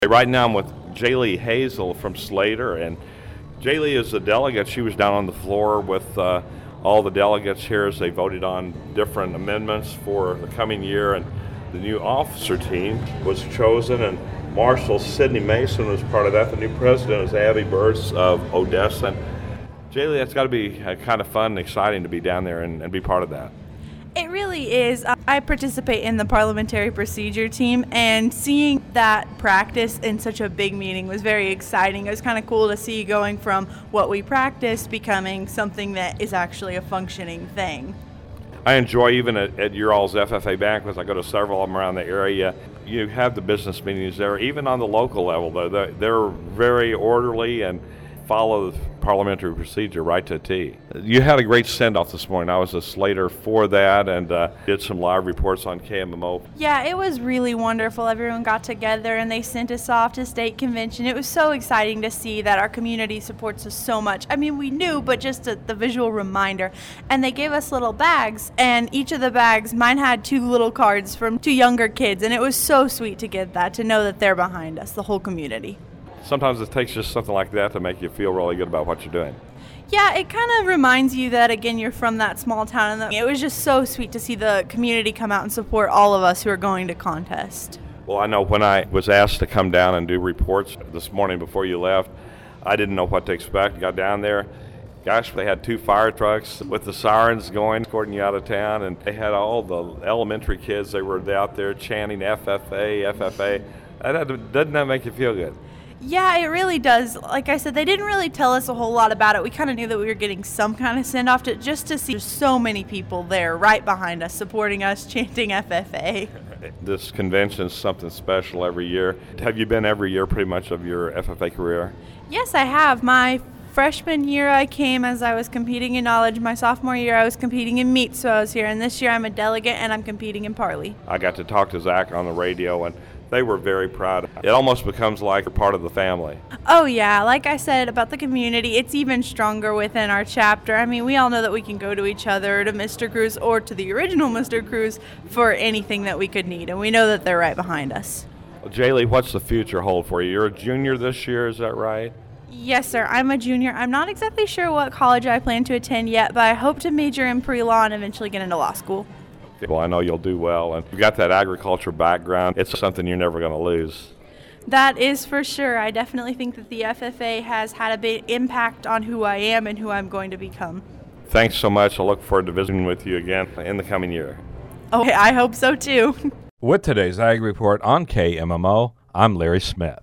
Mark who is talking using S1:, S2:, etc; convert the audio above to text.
S1: Right now I'm with Jaylee Hazel from Slater, and Jaylee is a delegate. She was down on the floor with all the delegates here as they voted on different amendments for the coming year, and the new officer team was chosen, and Marshal Sidney Mason was part of that. The new president is Abby Burse of Odessa. And Jaylee, that's got to be kind of fun and exciting to be down there and be part of that.
S2: It really is. I participate in the parliamentary procedure team, and seeing that practice in such a big meeting was very exciting. It was kind of cool to see going from what we practiced becoming something that is actually a functioning thing.
S1: I enjoy even at your all's FFA banquets. I go to several of them around the area. You have the business meetings there, even on the local level, though. They're very orderly and follow the parliamentary procedure right to a T. You had a great send-off this morning. I was a Slater for that and did some live reports on KMMO.
S2: Yeah, it was really wonderful. Everyone got together and they sent us off to state convention. It was so exciting to see that our community supports us so much. I mean, we knew, but just the visual reminder. And they gave us little bags, and each of the bags, mine had 2 little cards from 2 younger kids, and it was so sweet to get that, to know that they're behind us, the whole community.
S1: Sometimes it takes just something like that to make you feel really good about what you're doing.
S2: Yeah, it kind of reminds you that, again, you're from that small town. And it was just so sweet to see the community come out and support all of us who are going to contest.
S1: Well, I know when I was asked to come down and do reports this morning before you left, I didn't know what to expect. Got down there. Gosh, they had 2 fire trucks with the sirens going, escorting you out of town, and they had all the elementary kids. They were out there chanting FFA, FFA. Doesn't that make you feel good?
S2: Yeah, it really does. Like I said, they didn't really tell us a whole lot about it. We kind of knew that we were getting some kind of send-off just to see so many people there right behind us, supporting us, chanting FFA.
S1: This convention is something special every year. Have you been every year pretty much of your FFA career?
S2: Yes, I have. My freshman year I came as I was competing in knowledge. My sophomore year I was competing in meat, so I was here. And this year I'm a delegate and I'm competing in parley.
S1: I got to talk to Zach on the radio, and they were very proud. It almost becomes like a part of the family.
S2: Oh yeah, like I said about the community, it's even stronger within our chapter. I mean, we all know that we can go to each other, to Mr. Cruz, or to the original Mr. Cruz for anything that we could need, and we know that they're right behind us.
S1: Well, Jaylee, what's the future hold for you? You're a junior this year, is that right?
S2: Yes, sir. I'm a junior. I'm not exactly sure what college I plan to attend yet, but I hope to major in pre-law and eventually get into law school.
S1: Well, I know you'll do well, and you've got that agriculture background. It's something you're never going to lose.
S2: That is for sure. I definitely think that the FFA has had a big impact on who I am and who I'm going to become.
S1: Thanks so much. I look forward to visiting with you again in the coming year.
S2: Oh, I hope so too.
S3: With today's Ag Report on KMMO, I'm Larry Smith.